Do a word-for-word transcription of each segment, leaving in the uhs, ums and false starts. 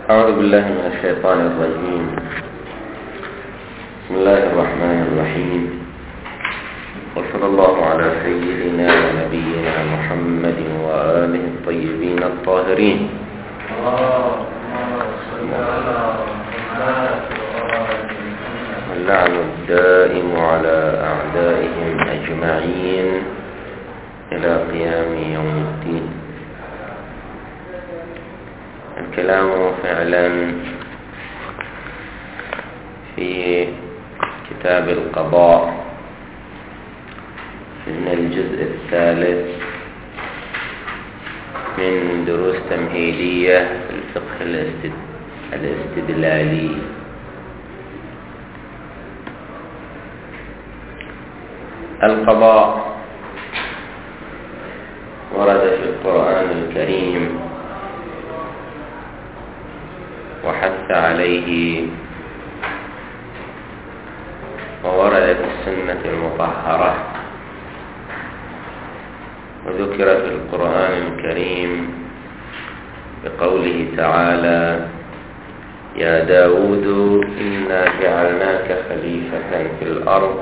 أعوذ بالله من الشيطان الرجيم. بسم الله الرحمن الرحيم، وصلى الله على سيدنا ونبينا محمد وآله الطيبين الطاهرين. اللعن الدائم على أعدائهم أجمعين إلى قيام يوم الدين. الكلام فعلا في كتاب القضاء من الجزء الثالث من دروس تمهيدية في الفقه الاستدلالي. القضاء ورد في القرآن الكريم وحث عليه، وورد في السنة المطهرة، وذكر في القرآن الكريم بقوله تعالى: يا داود إنا جعلناك خليفة في الأرض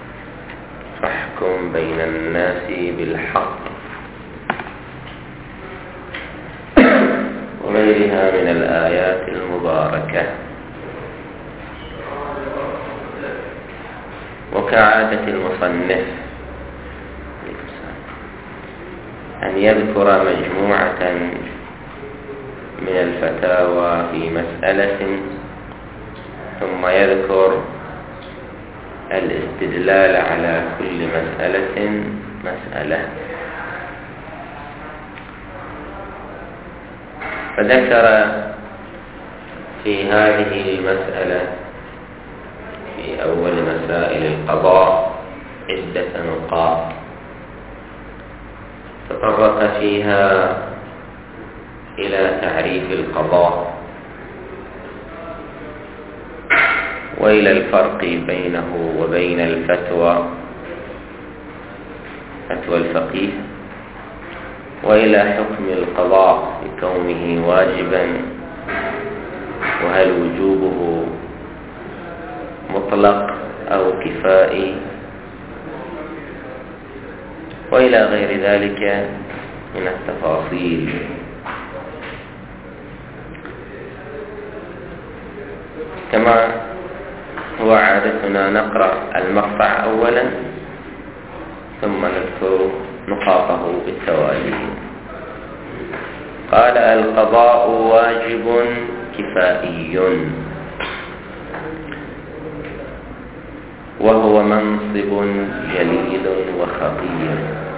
فاحكم بين الناس بالحق، وغيرها من الآيات المباركة. وكعادة المصنف أن يذكر مجموعة من الفتاوى في مسألة، ثم يذكر الاستدلال على كل مسألة مسألة. فذكر في هذه المسألة في أول مسائل القضاء عدة نقاط تطرق فيها إلى تعريف القضاء، وإلى الفرق بينه وبين الفتوى، فتوى الفقيه، وإلى حكم القضاء بكونه واجبا، وهل وجوبه مطلق أو كفائي، وإلى غير ذلك من التفاصيل. كما هو عادتنا نقرأ المقطع أولا ثم نذكر نقاطه بالتوالي. قال: القضاء واجب كفائي، وهو منصب جليل وخطير.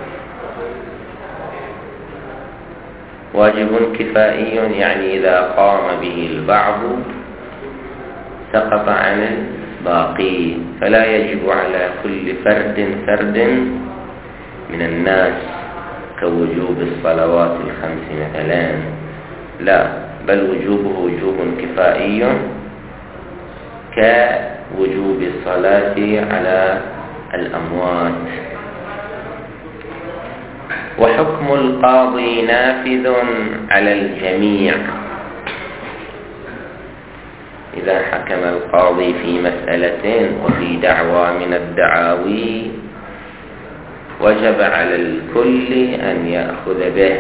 واجب كفائي يعني إذا قام به البعض سقط عن الباقي، فلا يجب على كل فرد فرد من الناس كوجوب الصلوات الخمس مثلا، لا، بل وجوبه وجوب كفائي كوجوب الصلاة على الأموات. وحكم القاضي نافذ على الجميع. إذا حكم القاضي في مسألة وفي دعوى من الدعاوي وجب على الكل أن يأخذ به،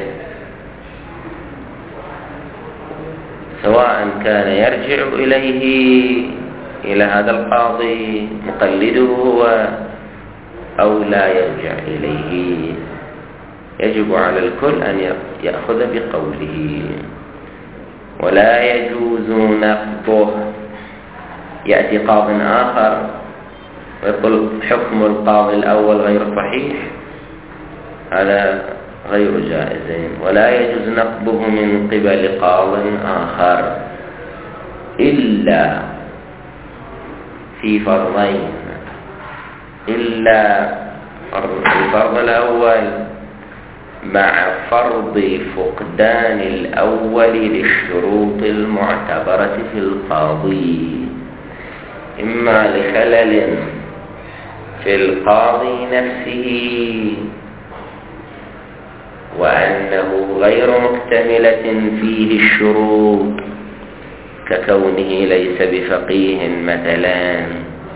سواء كان يرجع إليه إلى هذا القاضي مقلده هو أو لا يرجع إليه، يجب على الكل أن يأخذ بقوله، ولا يجوز نقضه. يأتي قاض آخر ويقول حكم القاضي الأول غير صحيح، هذا غير جائز، ولا يجوز نقضه من قبل قاض آخر إلا في فرضين. إلا الفرض الأول مع فرض فقدان الأول للشروط المعتبرة في القاضي، إما لخلل في القاضي نفسه وأنه غير مكتملة فيه الشروط، ككونه ليس بفقيه مثلا،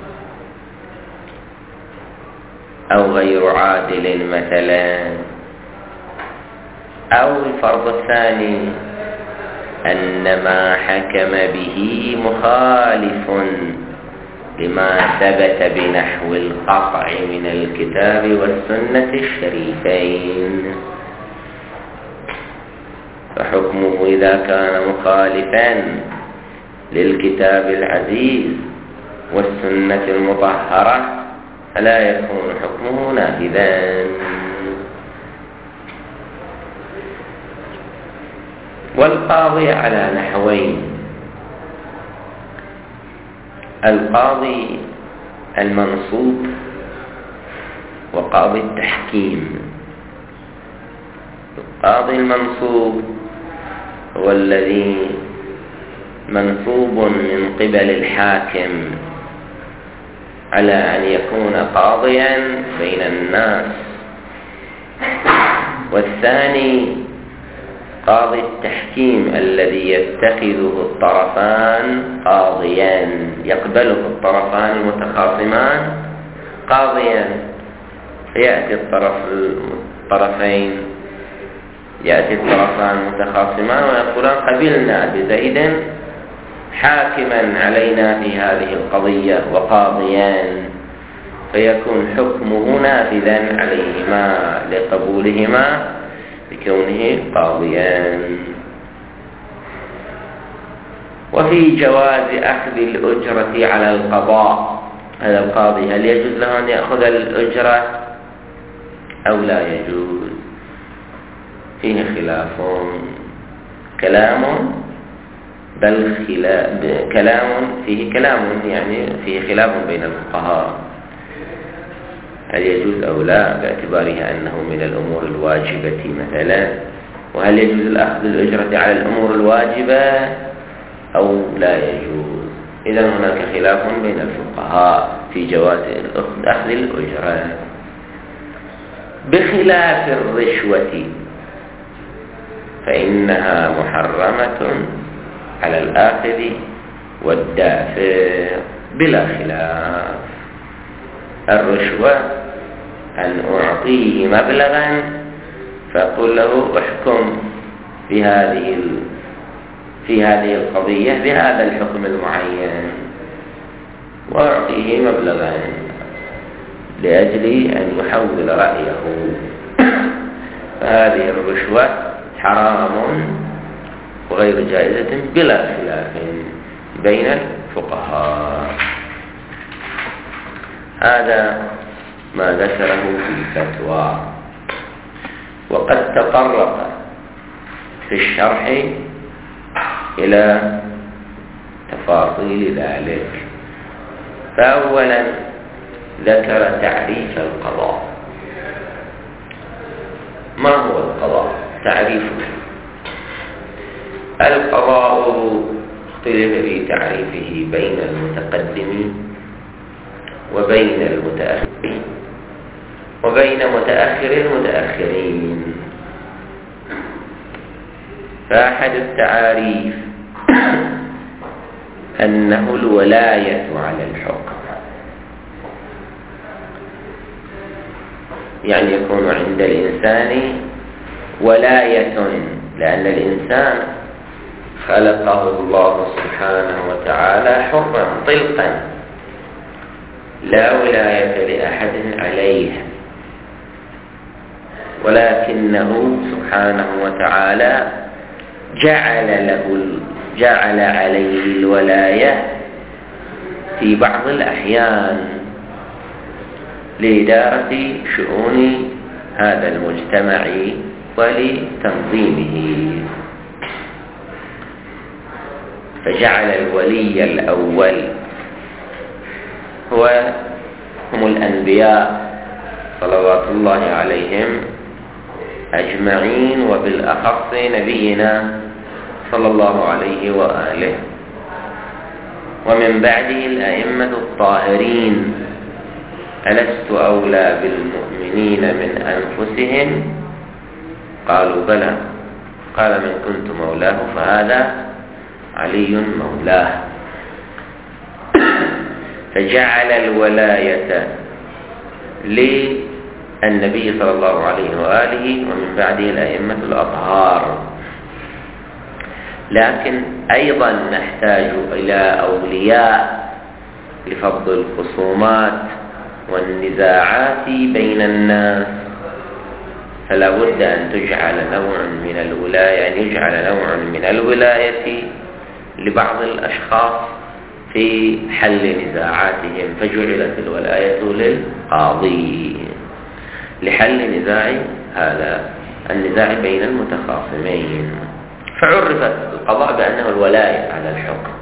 أو غير عادل مثلا. أو الفرض الثاني أن ما حكم به مخالف لما ثبت بنحو القطع من الكتاب والسنة الشريفين، فحكمه إذا كان مخالفا للكتاب العزيز والسنة المطهرة فلا يكون حكمه نافذا. والقاضي على نحوين: القاضي المنصوب وقاضي التحكيم. القاضي المنصوب هو الذي منصوب من قبل الحاكم على أن يكون قاضيا بين الناس. والثاني قاضي التحكيم الذي يتخذه الطرفان قاضيان، يقبله الطرفان المتخاصمان قاضيا، فيأتي الطرف الطرفين يأتي الطرفان المتخاصمان ويقولان قبلنا بزيد حاكما علينا في هذه القضية وقاضيان، فيكون حكمه نافذا عليهما لقبولهما بكونه قاضيان. وفي جواز أخذ الأجرة على القضاء، هذا القاضي هل يجوز له أن يأخذ الأجرة أو لا يجوز؟ فيه خلاف، كلام بل خلاف كلام فيه كلام يعني فيه خلاف بين الفقهاء هل يجوز أو لا، باعتبارها أنه من الأمور الواجبة مثلا، وهل يجوز الأخذ الأجرة على الأمور الواجبة أو لا يجوز. إذن هناك خلاف بين الفقهاء في جواز أخذ الأجرة، بخلاف الرشوة فإنها محرمة على الآخذ والدافع بلا خلاف. الرشوة أن أعطيه مبلغا فأقول له احكم في هذه في هذه القضية بهذا الحكم المعين، وأعطيه مبلغا لأجل أن يحول رأيه، فهذه الرشوة حرام وغير جائزة بلا خلاف بين الفقهاء. هذا ما ذكره في الفتوى. وقد تطرق في الشرح إلى تفاصيل ذلك. فأولا ذكر تعريف القضاء. ما هو القضاء؟ تعريفه: القضاء اختلف في تعريفه بين المتقدمين وبين المتأخرين وبين متأخر المتأخرين. فأحد التعاريف أنه الولاية على الحكم، يعني يكون عند الإنسان ولاية، لأن الإنسان خلقه الله سبحانه وتعالى حرا طلقا لا ولاية لأحد عليه، ولكنه سبحانه وتعالى جعل له جعل عليه الولاية في بعض الأحيان لإدارة شؤون هذا المجتمع ولتنظيمه. فجعل الولي الأول هو هم الأنبياء صلوات الله عليهم أجمعين، وبالأخص نبينا صلى الله عليه وآله، ومن بعده الأئمة الطاهرين: ألست أولى بالمؤمنين من أنفسهم؟ قالوا بلى. قال: من كنت مولاه فهذا علي مولاه، فجعل الولاية للنبي صلى الله عليه وآله ومن بعده الأئمة الأطهار. لكن أيضا نحتاج إلى أولياء لفض الخصومات والنزاعات بين الناس، فلا بد أن تجعل نوع من الولاية أن يجعل نوع من الولاية لبعض الأشخاص في حل نزاعاتهم، فجعلت الولاية للقاضي لحل نزاع هذا النزاع بين المتخاصمين، فعرف القضاء بأنه الولاية على الحكم.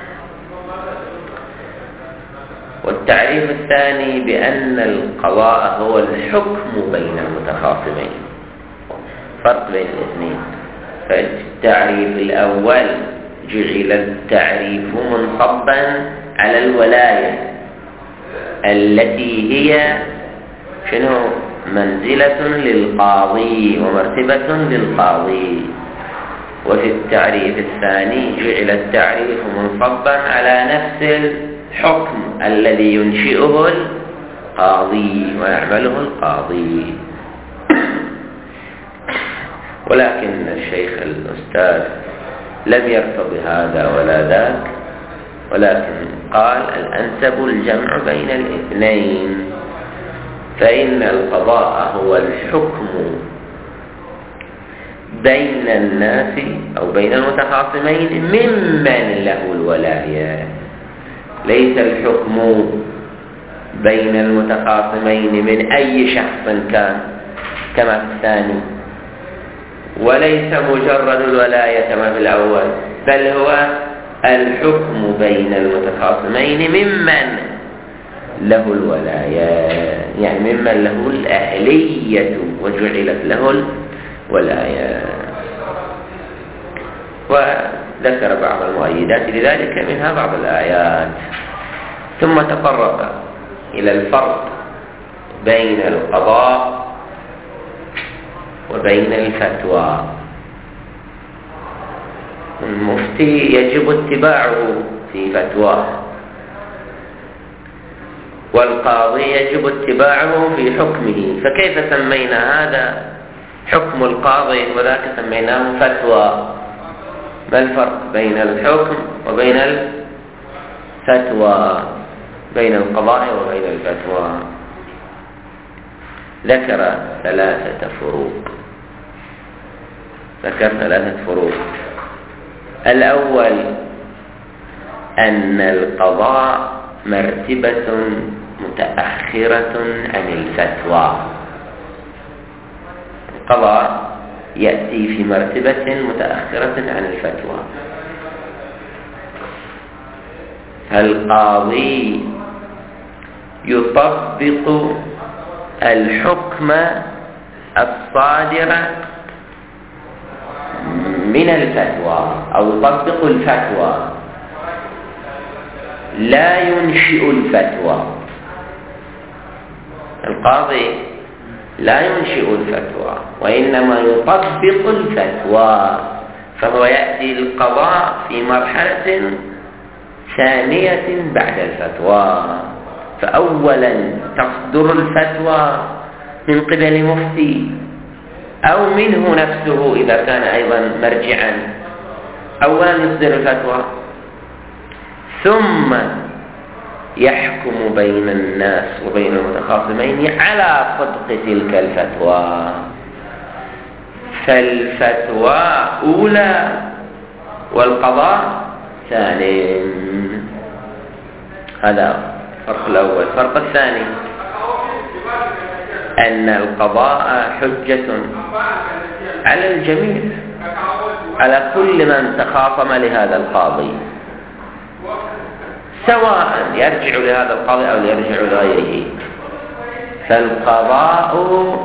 والتعريف الثاني بأن القضاء هو الحكم بين المتخاصمين، فرق بين الاثنين. فالتعريف الأول جعل التعريف منصبا على الولاية التي هي شنو؟ منزلة للقاضي ومرتبة للقاضي. وفي التعريف الثاني جعل التعريف منصبا على نفس الحكم الذي ينشئه القاضي ويعمله القاضي. ولكن الشيخ الأستاذ لم يرتضي هذا ولا ذاك، ولكن قال الأنسب الجمع بين الاثنين، فإن القضاء هو الحكم بين الناس أو بين المتخاصمين ممن له الولاية، ليس الحكم بين المتخاصمين من أي شخص كان كما في الثاني، وليس مجرد الولاية كما في الأول، بل هو الحكم بين المتخاصمين ممن له الولاية، يعني ممن له الأهلية وجعلت له الولاية. وذكر بعض المؤيدات لذلك، منها بعض الآيات. ثم تطرق إلى الفرق بين القضاء وبين الفتوى. المفتي يجب اتباعه في فتواه، والقاضي يجب اتباعه في حكمه. فكيف سمينا هذا حكم القاضي وذاك سميناه فتوى؟ ما الفرق بين الحكم وبين الفتوى، بين القضاء وبين الفتوى؟ ذكر ثلاثة فروق ذكر ثلاثة فروق. الأول أن القضاء مرتبة متأخرة عن الفتوى. القضاء يأتي في مرتبة متأخرة عن الفتوى. القاضي يطبق الحكم الصادر من الفتوى أو يطبق الفتوى، لا ينشئ الفتوى. القاضي لا ينشئ الفتوى وإنما يطبق الفتوى، فهو يأتي القضاء في مرحلة ثانية بعد الفتوى. فأولا تصدر الفتوى من قبل مفتي أو منه نفسه إذا كان أيضا مرجعا، أولا يصدر الفتوى ثم يحكم بين الناس وبين المتخاصمين على صدق تلك الفتوى. فالفتوى أولى والقضاء ثاني. هذا الفرق الأول. الفرق الثاني أن القضاء حجة على الجميع، على كل من تخاصم لهذا القاضي، سواء يرجع لهذا القاضي أو يرجع لغيره. فالقضاء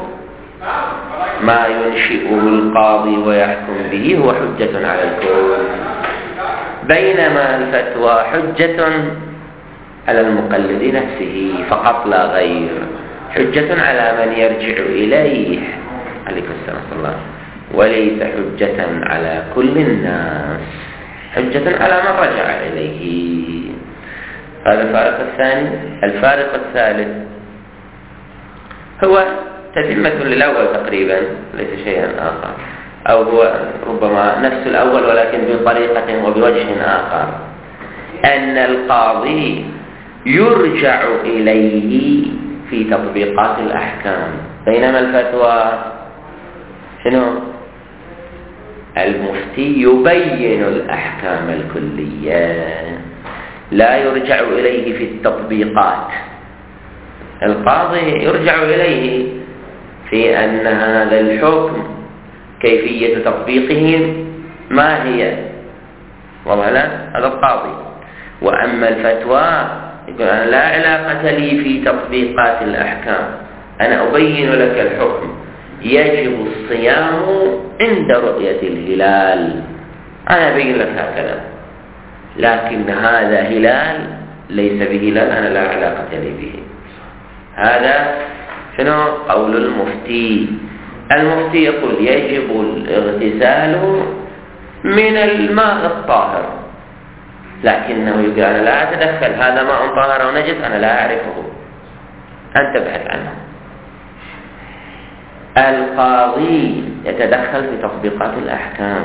ما ينشئه القاضي ويحكم به هو حجة على الكل، بينما الفتوى حجة على المقلد نفسه فقط لا غير، حجة على من يرجع إليه عليكم السلام الله، وليس حجة على كل الناس. حجة على من رجع إليه. هذا الفارق الثاني. الفارق الثالث هو تتمة للأول تقريبا، ليس شيئا آخر، أو هو ربما نفس الأول ولكن بطريقة وبوجه آخر، أن القاضي يرجع إليه في تطبيقات الأحكام، بينما الفتوى شنو؟ المفتي يبين الأحكام الكلية، لا يرجع إليه في التطبيقات. القاضي يرجع إليه في أن هذا الحكم كيفية تطبيقه ما هي، ولا هذا القاضي. وأما الفتوى يقول أنا لا علاقة لي في تطبيقات الأحكام، أنا أبين لك الحكم، يجب الصيام عند رؤية الهلال، أنا أبين لك هكذا، لكن هذا هلال ليس بهلال، أنا لا علاقة لي به. هذا شنو قول المفتي؟ المفتي يقول يجب الاغتسال من الماء الطاهر، لكنه يقول أنا لا أتدخل، هذا ماء طاهر أو نجس أنا لا أعرفه، أنت ابحث عنه. القاضي يتدخل في تطبيقات الأحكام،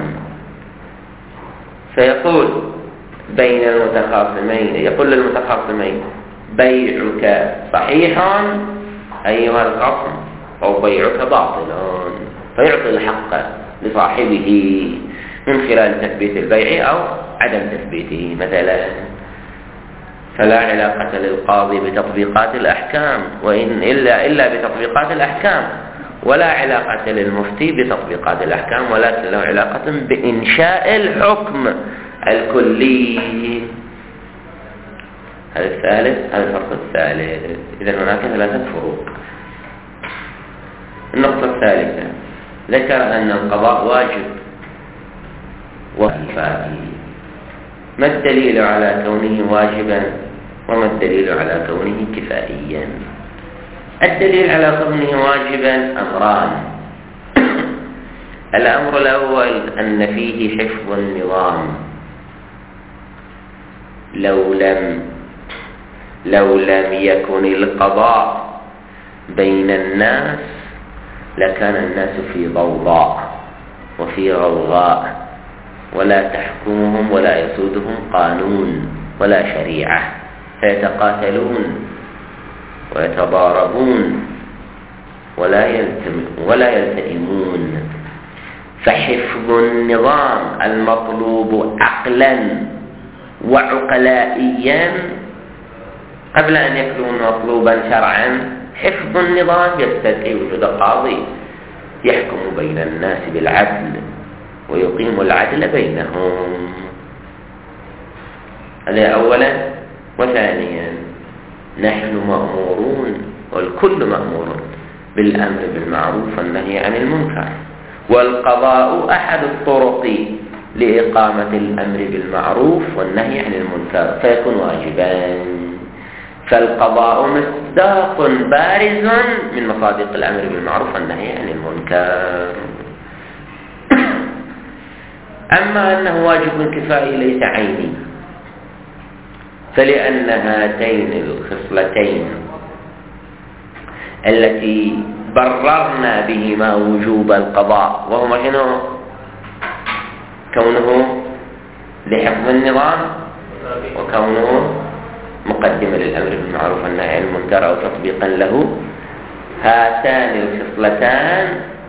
فيقول بين المتخاصمين، يقول للمتخاصمين بيعك صحيح أيها الخصم أو بيعك باطل، فيعطي الحق لصاحبه من خلال تثبيت البيع أو عدم تثبيته مثلا. فلا علاقة للقاضي بتطبيقات الأحكام وإن إلا إلا بتطبيقات الأحكام، ولا علاقة للمفتي بتطبيقات الأحكام، ولكن له علاقة بإنشاء الحكم الكلي. هذا الثالث، هذا الفرق الثالث. إذن هناك ثلاثة فروق. النقطة الثالثة ذكر أن القضاء واجب وكفائي. ما الدليل على كونه واجبا وما الدليل على كونه كفائيا؟ الدليل على كونه واجبا أمران. الأمر الأول أن فيه حفظ النظام، لو لم لو لم يكن القضاء بين الناس لكان الناس في ضوضاء وفي غوغاء، ولا تحكمهم ولا يسودهم قانون ولا شريعة، فيتقاتلون ويتضاربون ولا ولا يلتئمون. فحفظ النظام المطلوب عقلا وعقلائيا قبل أن يكون مطلوبا شرعا. حفظ النظام يستدعي وجود قاضي يحكم بين الناس بالعدل ويقيم العدل بينهم. هذا أولا. وثانيا نحن مأمورون والكل مأمور بالأمر بالمعروف والنهي عن المنكر، والقضاء أحد الطرق لإقامة الأمر بالمعروف والنهي عن المنكر، فيكون واجبا. فالقضاء مصداق بارز من مصادق الأمر بالمعروف والنهي عن المنكر. أما أنه واجب كفائي ليس عيني، فلأن هاتين الخصلتين التي بررنا بهما وجوب القضاء، وهما شنو؟ كونه لحفظ النظام وكونه مقدمة للأمر بالمعروف والنهي عن المنكر أو تطبيقا له، هاتان الخصلتان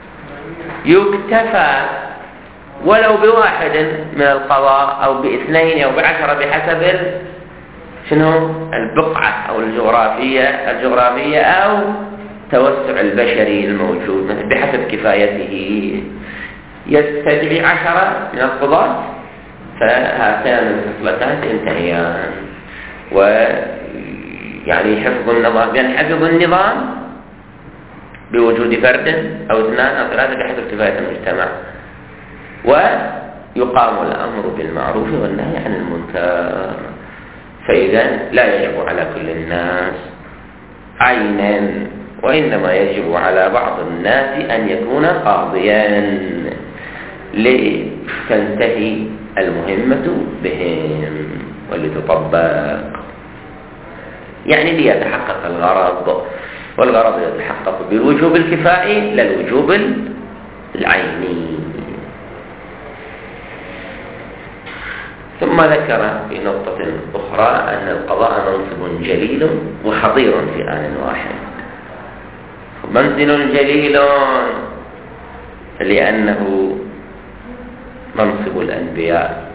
يكتفى ولو بواحد من القضاء أو باثنين أو بعشرة بحسب شنو البقعة أو الجغرافية الجغرافية أو توسع البشري الموجود، مثلا بحسب كفايته يستدعي عشرة من القضاة، فهاتان الخصلتان تنتهيان. ويعني حفظ النظام، يعني حفظ النظام بوجود فرد أو اثنان أو ثلاثة بحسب كفاية المجتمع، ويقام الأمر بالمعروف والنهي عن المنكر. فإذا لا يجب على كل الناس عينا، وإنما يجب على بعض الناس أن يكون قاضيا لتنتهي المهمة بهم ولتطبق، يعني ليتحقق الغرض، والغرض يتحقق بالوجوب الكفائي لا الوجوب العيني. ثم ذكر في نقطة أخرى أن القضاء منصب جليل وخطير في آن واحد. منزل جليل لأنه منصب الأنبياء،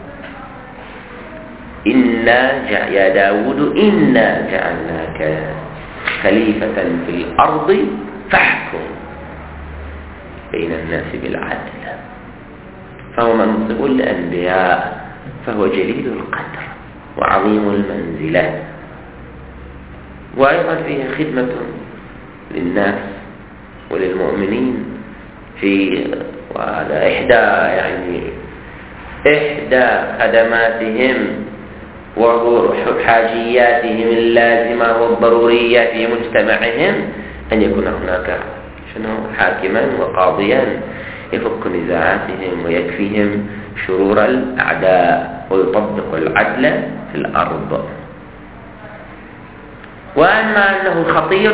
إنا يا داود إنا جعلناك خليفة في الأرض فاحكم بين الناس بالعدل، فهو منصب الأنبياء، فهو جليل القدر وعظيم المنزلة، وأيضا فيه خدمة للناس وللمؤمنين في، وهذا إحدى يعني إحدى خدماتهم وحاجياتهم اللازمة والضرورية في مجتمعهم أن يكون هناك شنو حاكما وقاضيا يفك نزاعاتهم ويكفيهم شرور الأعداء ويطبق العدل في الأرض. وأما أنه خطير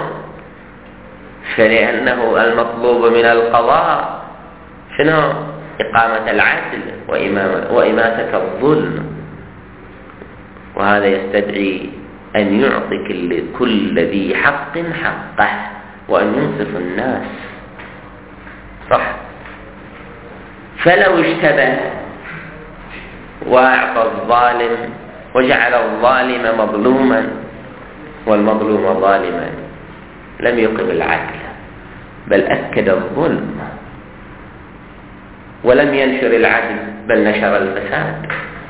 فلأنه المطلوب من القضاء شنو إقامة العدل وإماتة الظلم، وهذا يستدعي أن يعطي كل ذي حق حقه وأن ينصف الناس، صح؟ فلو اشتبه وأعطى الظالم وجعل الظالم مظلوما والمظلوم ظالما لم يقم العدل، بل أكد الظلم ولم ينشر العدل بل نشر الفساد،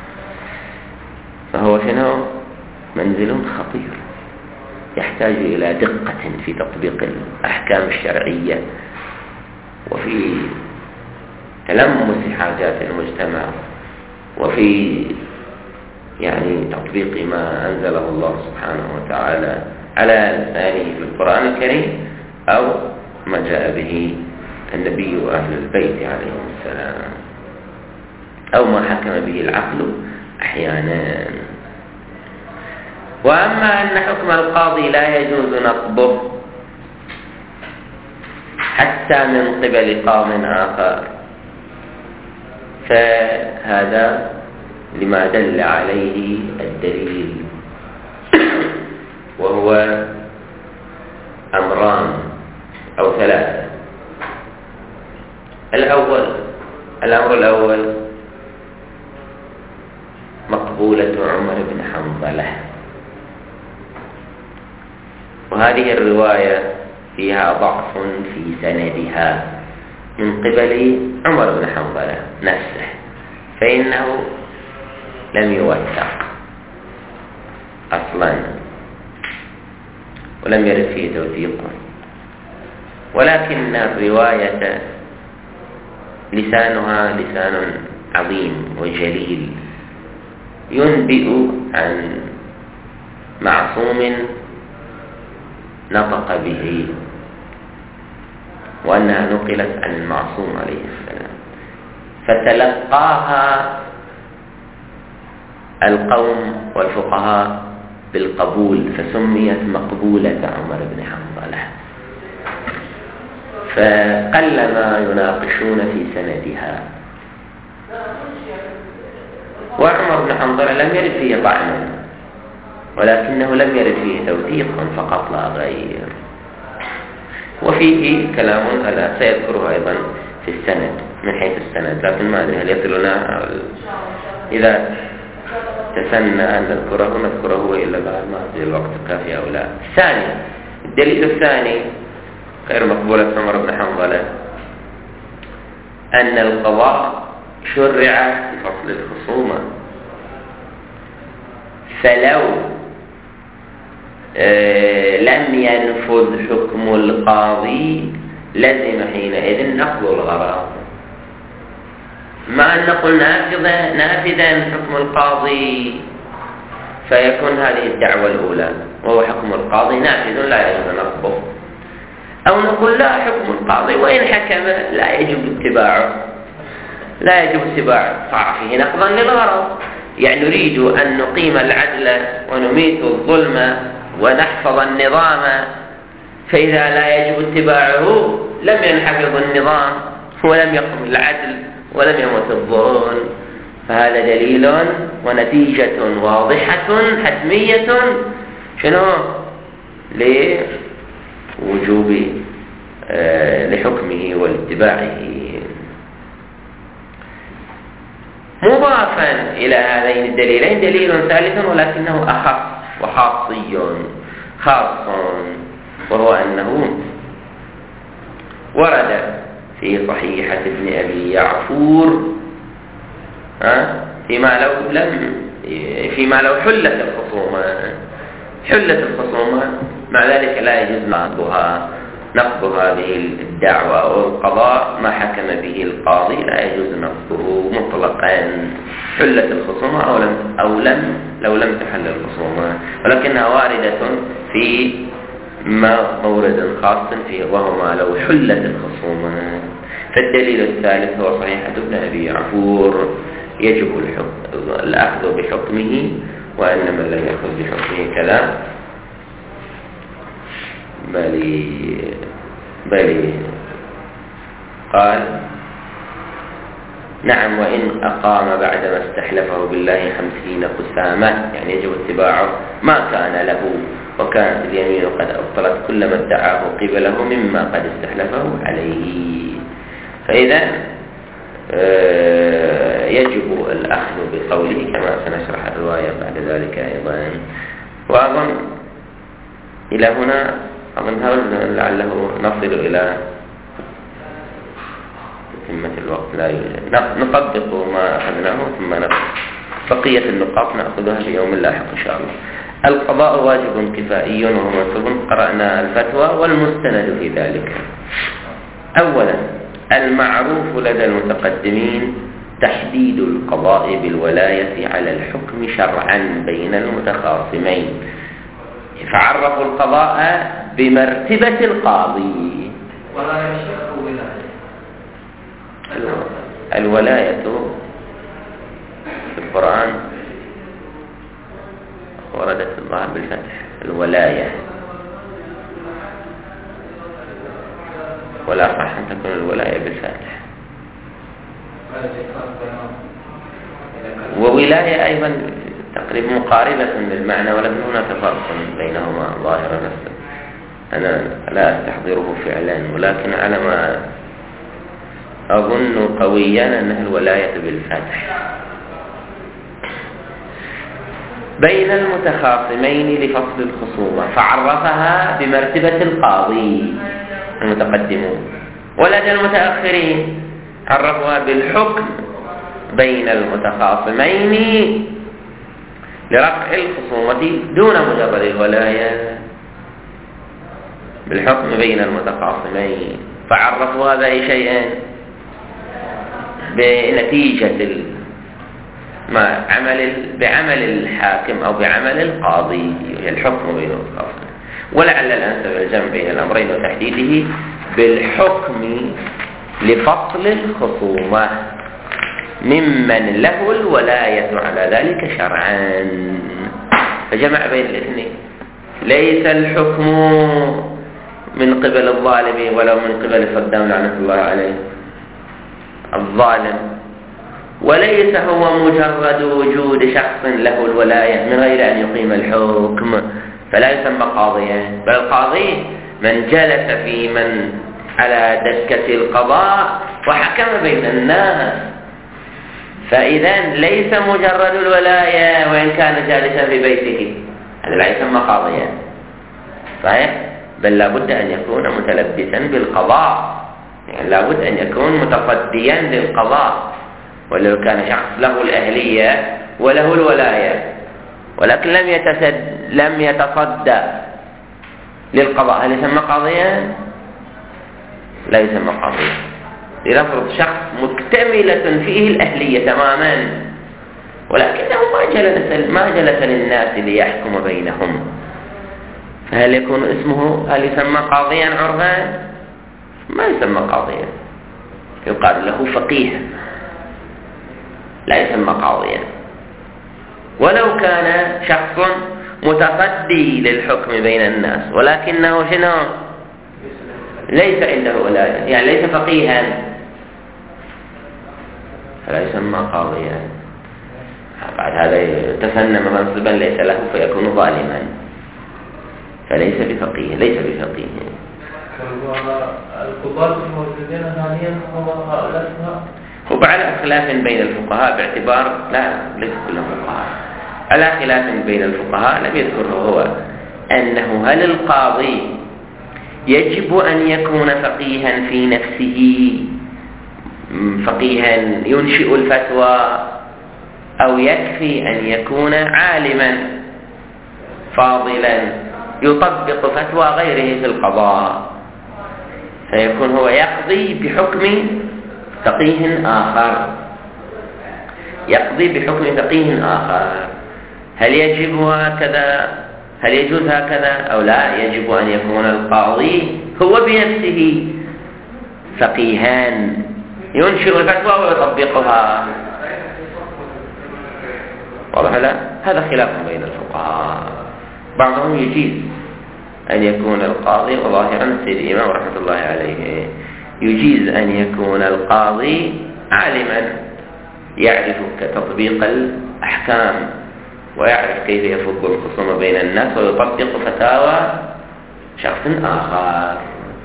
فهو شنو منزل خطير يحتاج إلى دقة في تطبيق الأحكام الشرعية وفي تلمس حاجات المجتمع وفي يعني تطبيق ما أنزله الله سبحانه وتعالى على لسانه في القرآن الكريم أو ما جاء به النبي وأهل البيت عليهم السلام، أو ما حكم به العقل أحيانا. وأما أن حكم القاضي لا يجوز نقضه حتى من قبل قاض آخر، فهذا لما دل عليه الدليل، وهو أمران أو ثلاثة. الأول الأمر الأول مقبولة عمر بن حنظلة، وهذه الرواية فيها ضعف في سندها من قبل عمر بن حنظلة نفسه، فإنه لم يوثق أصلا ولم يرد فيه توثيق، ولكن الرواية لسانها لسان عظيم وجليل ينبئ عن معصوم نطق به، وأنها نقلت عن المعصوم عليه السلام، فتلقاها القوم والفقهاء بالقبول فسميت مقبولة عمر بن حنظلة، فقلما يناقشون في سندها. وعمر بن حنظلة لم يرد فيه طعنا، ولكنه لم يرد فيه توثيقا فقط لا غير، وفيه كلام هذا سيذكره أيضا في السند من حيث السند، لكن ما أدري هل يصلنا إذا تسنى أن نذكره نذكره إلا بعد ما أجل الوقت الكافي أو لا. الثاني الدليل الثاني غير مقبولة عمر بن حنظلة أن القضاء شرع في فصل الخصومة، فلو آه لم ينفذ حكم القاضي لزم حينئذ نقض الغرض، مع أن نقول نافذا نافذا حكم القاضي فيكون هذه الدعوة الأولى وهو حكم القاضي نافذ لا يجب نقضه، أو نقول لا حكم القاضي وإن حكم لا يجب اتباعه لا يجب اتباعه، صار فيه نقضا للغرض. يعني نريد أن نقيم العدل ونميت الظلم ونحفظ النظام، فإذا لا يجب اتباعه لم ينحفظ النظام ولم يقم العدل ولم يمت الظلم. فهذا دليل ونتيجة واضحة حتمية شنو؟ لوجوب آه لحكمه واتباعه. مضافا إلى هذين الدليلين دليل ثالث ولكنه أخص وخاصي خاص، وهو أنه ورد في صحيحة ابن أبي يعفور فيما لو لم فيما لو حلت الخصومة حلت الخصومة مع ذلك لا يجوز نقضها نقض هذه الدعوة أو القضاء. ما حكم به القاضي لا يجوز نقضه مطلقا، حلت الخصومة أو لم أو لم لو لم تحل الخصومة، ولكنها واردة في مورد خاص فيه، وهو ما لو حلت الخصومة. فالدليل الثالث هو صحيحة ابن أبي يعفور، يجب الأخذ بحكمه، وأن من لم يأخذ بحكمه كذا بل بل قال نعم وإن أقام بعدما استحلفه بالله خمسين قسامة، يعني يجب اتباعه ما كان له، وكانت اليمين قد أبطلت كل ما ادعاه قبله مما قد استحلفه عليه. فإذا يجب الأخذ بقوله كما سنشرح الرواية بعد ذلك أيضا. وأظن إلى هنا أظن هذا لعله نصل إلى تتمة الوقت، لا يوجد نطبق ما أخذناه ثم نقف بقية النقاط نأخذها في يوم لاحق إن شاء الله. القضاء واجب كفائي وهو منصوب، قرأنا الفتوى والمستند في ذلك. أولا المعروف لدى المتقدمين تحديد القضاء بالولاية على الحكم شرعا بين المتخاصمين، فعرفوا القضاء بمرتبة القاضي. الولاية في القرآن وردت الظاهر بالفتح، الولاية، ولا صح أن تكون الولاية بالفتح، وولاية أيضا تقريبا مقاربة بالمعنى، ولكن هناك فرق بينهما ظاهرا. أنا لا أستحضره فعلا، ولكن على ما أظن قويا أنها الولاية بالفتح بين المتخاصمين لفصل الخصومة، فعرفها بمرتبة القاضي المتقدمون، ولدى المتأخرين عرفوها بالحكم بين المتخاصمين لرفع الخصومة دون مجرد الولاية، بالحكم بين المتخاصمين. فعرفوا هذا شيئا بنتيجة ما عمل بعمل الحاكم أو بعمل القاضي، الحكم بين المتخاصمين. ولعل الأنسب الجمع بين الأمرين وتحديده بالحكم لفصل الخصومة ممن له الولاية على ذلك شرعا، فجمع بين الاثنين. ليس الحكم من قبل الظالم ولو من قبل صدام لعنة الله عليه الظالم، وليس هو مجرد وجود شخص له الولاية من غير أن يقيم الحكم فلا يسمى قاضيا، بل القاضي من جلس في من على دكة القضاء وحكم بين الناس. فإذا ليس مجرد الولاية وإن كان جالسا في بيته هذا لا يسمى قاضيا، صحيح؟ بل لابد أن يكون متلبسا بالقضاء، يعني لابد أن يكون متصديا للقضاء، ولو كان شخص له الأهلية وله الولاية ولكن لم يتسد لم يتصدى للقضاء، هل يسمى قاضيا؟ لا يسمى قاضيا. لنفرض شخص مكتملة فيه الأهلية تماما ولكنه ما جلس ما جلس للناس ليحكم بينهم، فهل يكون اسمه هل يسمى قاضيا عرفا؟ ما يسمى قاضيا، يقال له فقيه لا يسمى قاضيا. ولو كان شخص متصدي للحكم بين الناس ولكنه شنو ليس عنده ولاية، يعني ليس فقيها، فلا يسمى قاضيا. بعد هذا تسنم منصبا ليس له فيكون ظالما، فليس بفقيه، ليس بفقيه. القضاة الموجودين حاليا هو هؤلاء هو على خلاف بين الفقهاء باعتبار لا ليس كلهم فقهاء، على خلاف بين الفقهاء لم يذكره هو أنه هل القاضي يجب أن يكون فقيها في نفسه، فقيها ينشئ الفتوى، أو يكفي أن يكون عالما فاضلا يطبق فتوى غيره في القضاء، فيكون هو يقضي بحكم فقيه آخر، يقضي بحكم فقيه آخر. هل يجب هكذا؟ هل يجوز هكذا أو لا؟ يجب أن يكون القاضي هو بنفسه فقيهان ينشئ الفتوى ويطبقها. واضح لا؟ هذا خلاف بين الفقهاء. بعضهم يجيز أن يكون القاضي، وظاهرا السيد الإمام رحمة الله عليه يجيز أن يكون القاضي عالما يعرف تطبيق الأحكام ويعرف كيف يفض الخصوم بين الناس ويطبق فتاوى شخص آخر،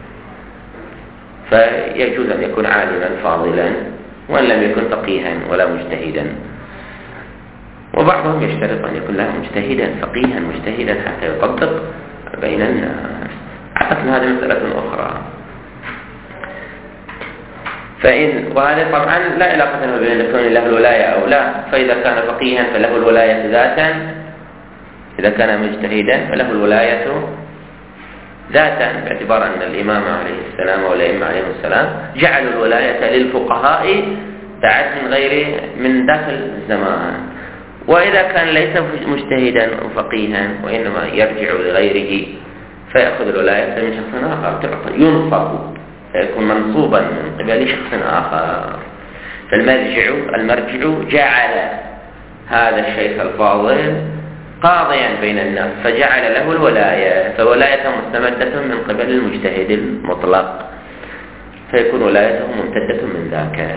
فيجوز أن يكون عالما فاضلا وأن لم يكن فقيها ولا مجتهدا. وبعضهم يشترط أن يكون له مجتهدا فقيها مجتهدا حتى يطبق بين الناس. أعتقد هذه مسألة أخرى. فإن وهذا طبعا لا علاقة له بين كون له الولاية أو لا، فإذا كان فقيها فله الولاية ذاتا، إذا كان مجتهدا فله الولاية ذاتا، باعتبار أن الإمام عليه السلام والأئمة عليهم السلام جعلوا الولاية للفقهاء بعد من غير من داخل الزمان. وإذا كان ليس مجتهدا أو فقيها وإنما يرجع لغيره فيأخذ الولاية من شخص آخر، ينصب، فيكون منصوبا من قبل شخص آخر. فالمرجع المرجع جعل هذا الشيخ الفاضل قاضيا بين الناس فجعل له الولاية، فولايته مستمدة من قبل المجتهد المطلق، فيكون ولايته ممتدة من ذاك.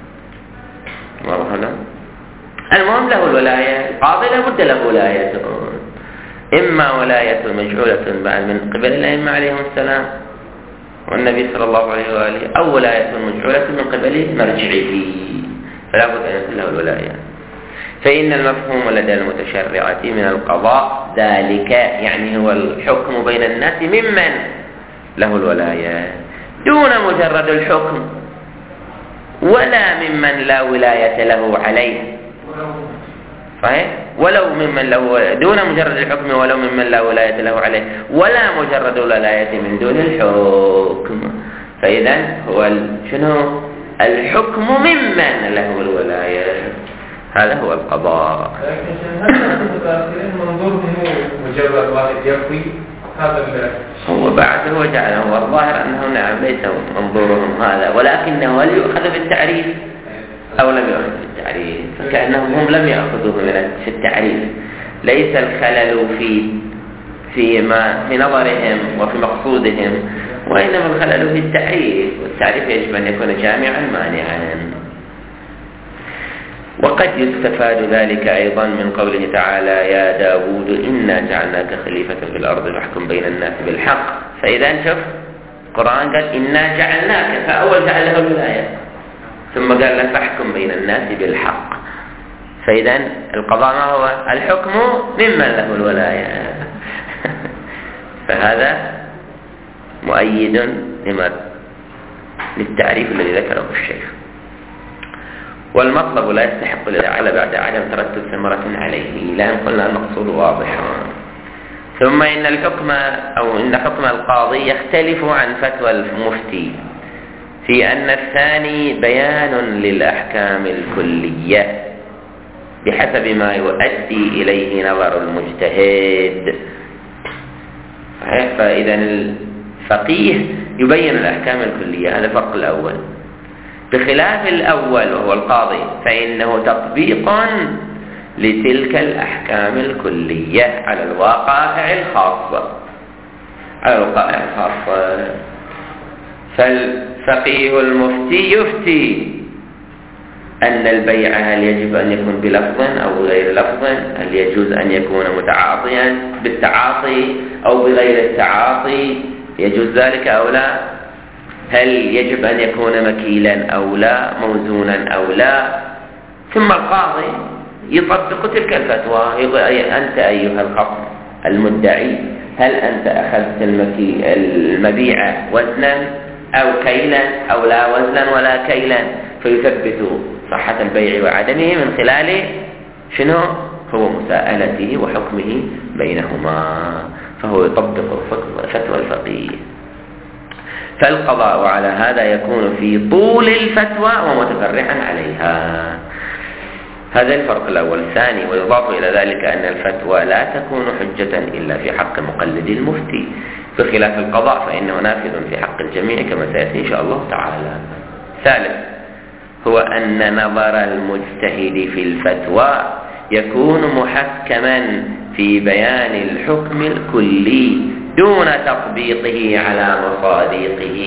واضح؟ المهم له الولاية، القاضي لابد له ولاية، إما ولاية مجعولة بعد من قبل الأئمة عليهم السلام والنبي صلى الله عليه وآله، أو ولاية مجعولة من قبل مرجعه، فلا بد أن يكون له الولاية. فإن المفهوم لدى المتشرعة من القضاء ذلك، يعني هو الحكم بين الناس ممن له الولاية دون مجرد الحكم، ولا ممن لا ولاية له عليه. صحيح؟ ولو ممن له دون مجرد الحكم، ولو ممن لا ولاية له عليه، ولا مجرد الولاية من دون الحكم. فإذا هو شنو الحكم ممن له الولاية، هذا هو القضاء. لكن هذا المتأخرين منظورهم مجرد واحد يكفي هذا هو بعد هو جعله، والظاهر أنه نعم ليس منظورهم هذا، ولكنه هل يؤخذ بالتعريف أو لم يؤخذ بالتعريف؟ فكأنهم هم لم يأخذوه في التعريف. ليس الخلل في في ما في نظرهم وفي مقصودهم، وإنما الخلل في التعريف، والتعريف يجب أن يكون جامعا مانعا. وقد يستفاد ذلك أيضا من قوله تعالى: يا داود إنا جعلناك خليفة في الأرض فاحكم بين الناس بالحق. فإذا نشوف القرآن قال إنا جعلناك، فأول جعل له الآية، ثم قال له فاحكم بين الناس بالحق. فإذا القضاء ما هو؟ الحكم ممن له الولاية. فهذا مؤيد لما للتعريف الذي ذكره الشيخ. والمطلب لا يستحق الإعادة بعد عدم ترتب ثمرة عليه، لأن قلنا المقصود واضح. ثم إن الحكم أو إن حكم القاضي يختلف عن فتوى المفتي في أن الثاني بيان للأحكام الكلية بحسب ما يؤدي إليه نظر المجتهد. فإذا الفقيه يبين الأحكام الكلية، هذا الفرق الأول. بخلاف الأول وهو القاضي فإنه تطبيق لتلك الأحكام الكلية على الوقائع الخاصة على الوقائع الخاصة. فالفقيه المفتي يفتي أن البيع هل يجب أن يكون بلفظ أو بغير لفظ، هل يجوز أن يكون متعاطيا بالتعاطي أو بغير التعاطي، يجوز ذلك أو لا، هل يجب أن يكون مكيلا أو لا، موزونا أو لا. ثم القاضي يطبق تلك الفتوى. يقول أنت أيها الخصم المدعي هل أنت أخذت المبيع وزنا أو كيلا أو لا وزنا ولا كيلا، فيثبت صحة البيع وعدمه من خلال شنو هو مساءلته وحكمه بينهما. فهو يطبق فتوى الفقيه. فالقضاء على هذا يكون في طول الفتوى ومتفرعا عليها. هذا الفرق الأول. الثاني ويضاف إلى ذلك أن الفتوى لا تكون حجة إلا في حق مقلد المفتي، بخلاف القضاء فإنه نافذ في حق الجميع كما سيأتي إن شاء الله تعالى. ثالث هو أن نظر المجتهد في الفتوى يكون محكما في بيان الحكم الكلي دون تطبيقه على مصادقه.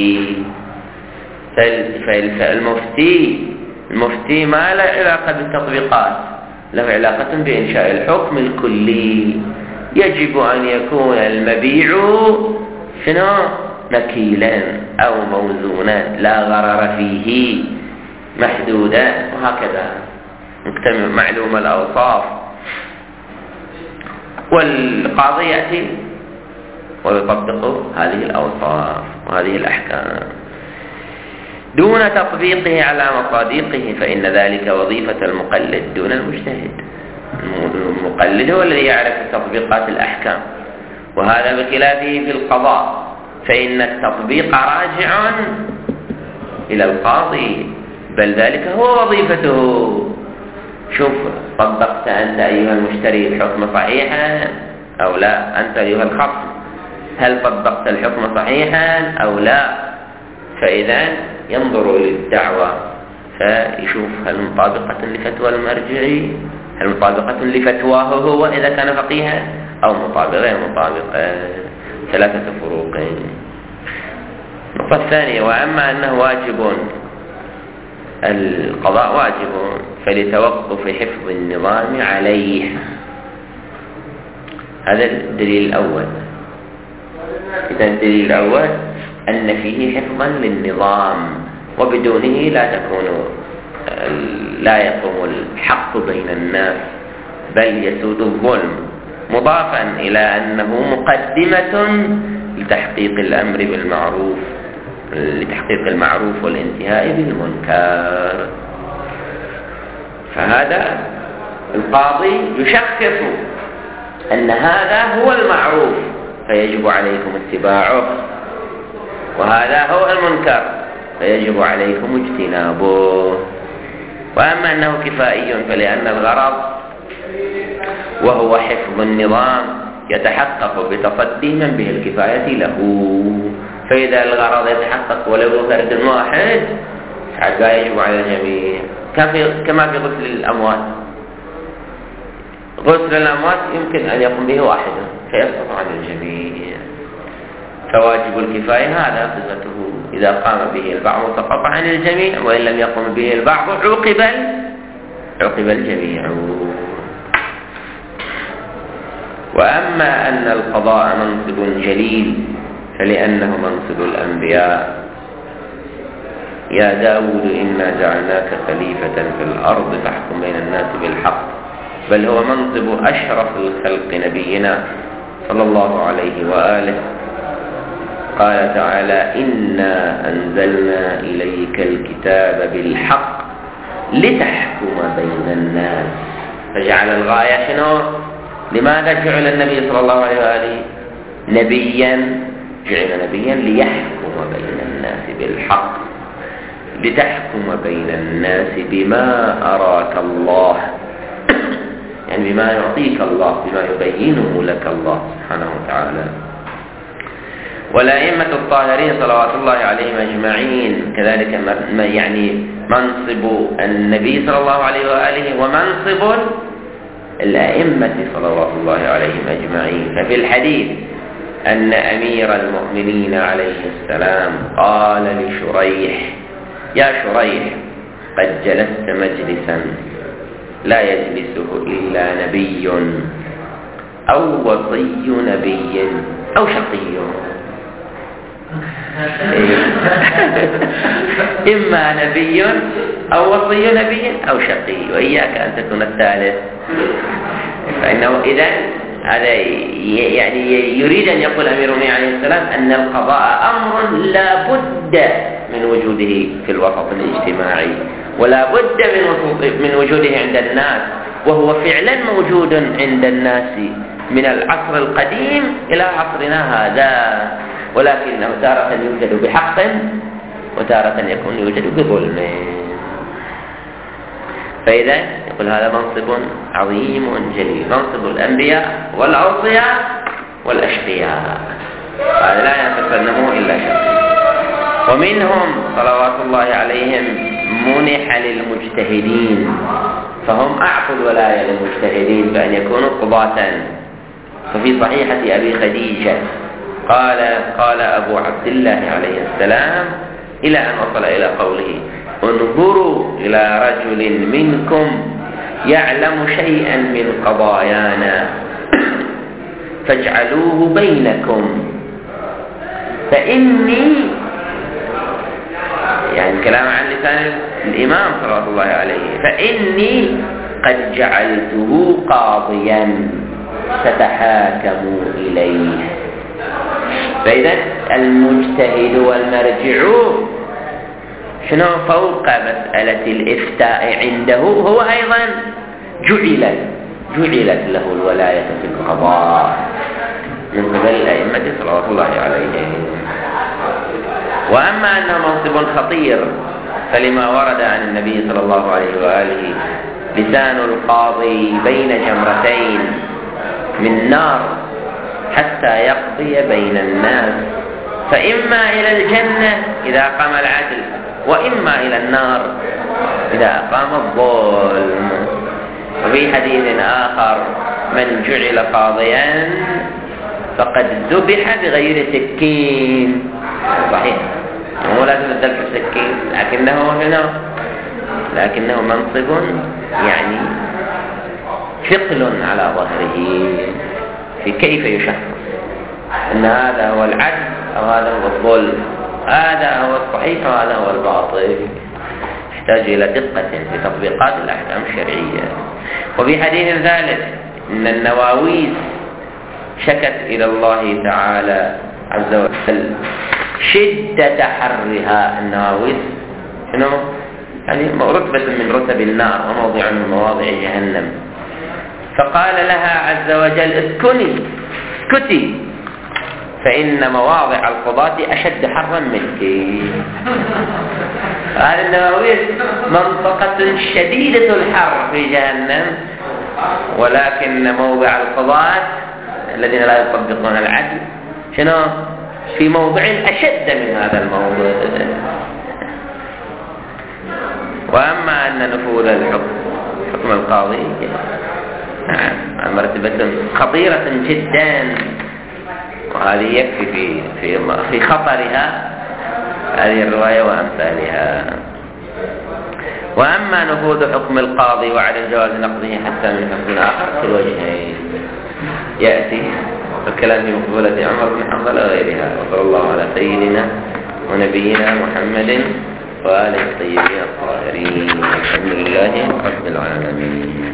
فالمفتي المفتي ما له علاقة بالتطبيقات، له علاقة بإنشاء الحكم الكلي. يجب أن يكون المبيع شنو مكيلا أو موزونا لا غرر فيه محدودا، وهكذا مكتمل معلوم الأوصاف. والقاضي يأتي ويطبق هذه الأوصاف وهذه الأحكام دون تطبيقه على مصادقه، فإن ذلك وظيفة المقلد دون المجتهد. المقلد هو الذي يعرف تطبيقات الأحكام، وهذا بخلافه في القضاء فإن التطبيق راجع إلى القاضي، بل ذلك هو وظيفته. شوف طبقت أنت أيها المشتري الحكم صحيحا أو لا، أنت أيها الخصم هل طبقت الحكم صحيحا أو لا. فإذا ينظر للدعوة فيشوف هل مطابقة لفتوى المرجعي، هل مطابقة لفتواه هو إذا كان فقيها أو مطابقة غير مطابقة. ثلاثة فروق. النقطة الثانية وأما أنه واجب، القضاء واجب فلتوقف حفظ النظام عليه. هذا الدليل الأول. إذا الدليل الأول أن فيه حفظا للنظام، وبدونه لا تكون لا يقوم الحق بين الناس بل يسود الظلم، مضافا إلى أنه مقدمة لتحقيق الأمر بالمعروف لتحقيق المعروف والانتهاء بالمنكر. فهذا القاضي يشخص أن هذا هو المعروف فيجب عليكم اتباعه، وهذا هو المنكر فيجب عليكم اجتنابه. وأما أنه كفائي فلأن الغرض وهو حفظ النظام يتحقق بتصدي من به الكفاية له. فإذا الغرض يتحقق ولو فرد واحد حتى يجب على الجميع، كما في غسل الأموات. غسل الأموات يمكن أن يقوم به واحد فيسقط عن الجميع. فواجب الكفاية هذا صفته، إذا قام به البعض سقط عن الجميع، وإن لم يقم به البعض عوقب عوقب الجميع. وأما أن القضاء منصب جليل فلأنه منصب الأنبياء. يا داود إنا جعلناك خليفة في الأرض فاحكم بين الناس بالحق، بل هو منصب أشرف الخلق نبينا صلى الله عليه وآله. قال تعالى إنا أنزلنا إليك الكتاب بالحق لتحكم بين الناس. فجعل الغاية شنو؟ لماذا جعل النبي صلى الله عليه وآله نبيا؟ جعل نبيا ليحكم بين الناس بالحق، لتحكم بين الناس بما أراك الله، يعني بما يعطيك الله، بما يبينه لك الله سبحانه وتعالى. والأئمة الطاهرين صلوات الله عليهم أجمعين كذلك يعني منصب النبي صلى الله عليه وآله ومنصب الأئمة صلوات الله عليهم أجمعين. ففي الحديث أن أمير المؤمنين عليه السلام قال لشريح: يا شريح، قد جلست مجلسا لا يجلسه إلا نبي أو وصي نبي أو شقي. إما نبي أو وصي نبي أو شقي، وإياك أن تكون الثالث. فإنه إذن هذا يعني يريد أن يقول أمير المؤمنين عليه السلام أن القضاء أمر لا بد من وجوده في الوسط الاجتماعي، ولا بد من وجوده عند الناس، وهو فعلا موجود عند الناس من العصر القديم إلى عصرنا هذا، ولكنه تارة يوجد بحق وتارة يكون يوجد بظلم. فإذا يقول هذا منصب عظيم جليل، منصب الأنبياء والأوصياء والأشقياء، هذا لا يتسلمه إلا شقي. ومنهم صلوات الله عليهم منح للمجتهدين، فهم أعطوا الولاية للمجتهدين بأن يكونوا قضاة. ففي صحيحة أبي خديجة قال قال أبو عبد الله عليه السلام إلى أن وصل إلى قوله: انظروا إلى رجل منكم يعلم شيئا من قضايانا فاجعلوه بينكم، فإني، يعني كلام عن لسان الإمام صلى الله عليه، فإني قد جعلته قاضيا فتحاكموا إليه. فإذا المجتهد والمرجع شنو فوق مسألة الإفتاء عنده، هو أيضا جعلت جعلت له الولاية في القضاء من قبل الأئمة صلوات الله عليهم. وأما أنه منصب خطير فلما ورد عن النبي صلى الله عليه وآله: لسان القاضي بين جمرتين من نار حتى يقضي بين الناس، فإما إلى الجنة إذا قام العدل، وإما إلى النار إذا قام الظلم. وفي حديث آخر: من جعل قاضيا فقد ذبح بغير سكين. صحيح، هو لازم الذبح السكين، لكنه هنا لكنه منصب يعني ثقل على ظهره في كيف يشخص أن هذا هو العدل أو هذا هو الظلم، هذا هو الصحيح وهذا هو الباطل. يحتاج إلى دقة في تطبيقات الأحكام الشرعية. وفي حديث ثالث إن النواويس شكت إلى الله تعالى عز وجل شدة حرها. النواويس شنو؟ يعني رتبة من رتب النار وموضع من مواضع جهنم. فقال لها عز وجل: اسكني اسكتي، فإن مواضع القضاة أشد حرا منك. هذه النواويس منطقة شديدة الحر في جهنم، ولكن موضع القضاة الذين لا يطبقون العدل شنو؟ في موضع أشد من هذا الموضوع. وأما أن نفوذ الحكم حكم القاضي مرتبة خطيرة جدا، وهذه يكفي في في في خطرها هذه الرواية وأمثالها. وأما نفوذ حكم القاضي وعدم جواز نقضه حتى من حكم آخر في الوجهين يأتي الكلام في مقبولة عمر بن حنظل وغيرها. وصلى الله على سيدنا ونبينا محمد وآله الطيبين الطاهرين، الحمد لله رب العالمين.